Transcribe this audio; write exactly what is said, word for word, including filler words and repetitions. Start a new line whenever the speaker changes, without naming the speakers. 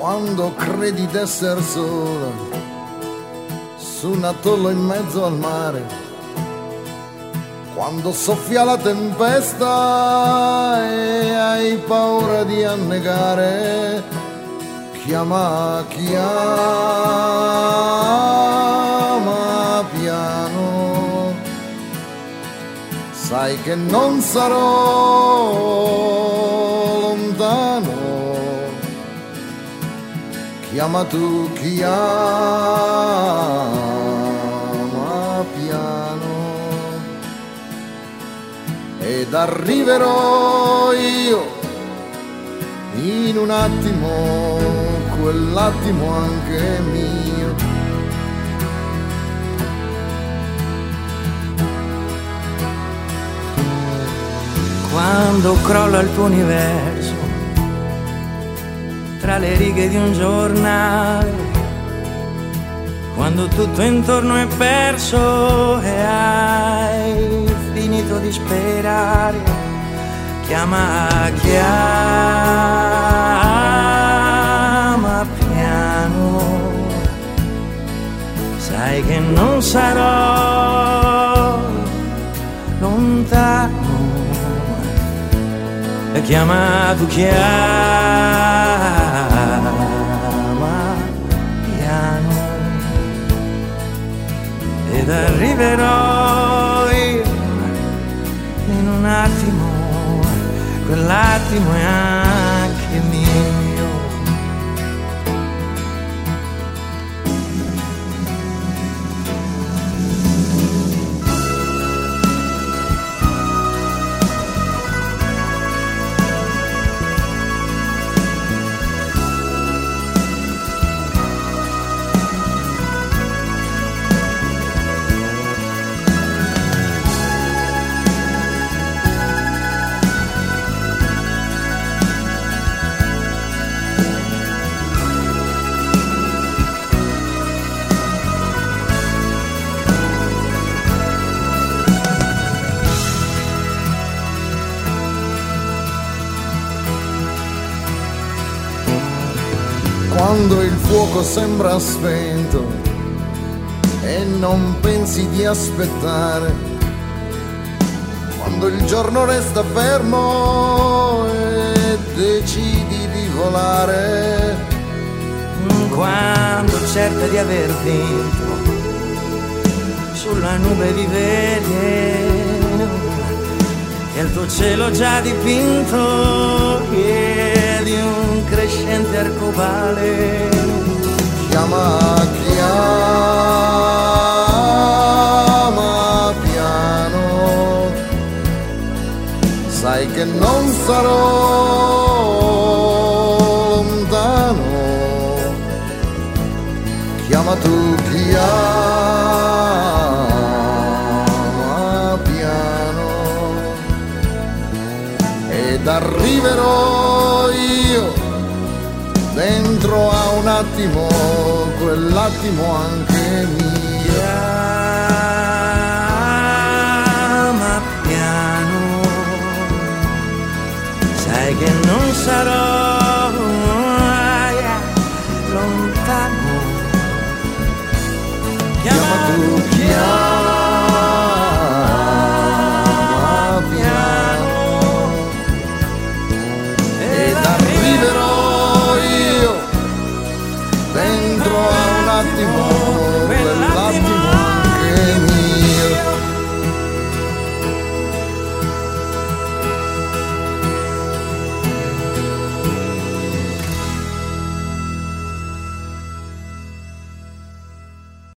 Quando credi d'esser sola su un atollo in mezzo al mare, quando soffia la tempesta e hai paura di annegare, chiama, chiama piano, sai che non sarò lontano. Chiama tu, chiama piano, ed arriverò io in un attimo, quell'attimo anche mio.
Quando crolla il tuo universo tra le righe di un giornale, quando tutto intorno è perso e hai finito di sperare, chiama, chiama piano, sai che non sarò lontano. E chiama, tu chiama piano, ed arriverò io in un attimo, quell'attimo è anche mio.
Quando il fuoco sembra spento e non pensi di aspettare, quando il giorno resta fermo e decidi di volare,
quando cerca di aver vinto sulla nube di veleno e il tuo cielo già dipinto di un crescente arcobaleno,
chiama, chiama piano, sai che non sarò lontano. Chiama tu, chiama piano, ed arriverò io dentro a un attimo, quell'attimo anche mio.
Chiama piano, sai che non sarò lontano.
Chiama tu, chiama piano, ed arriverò dentro a un attimo,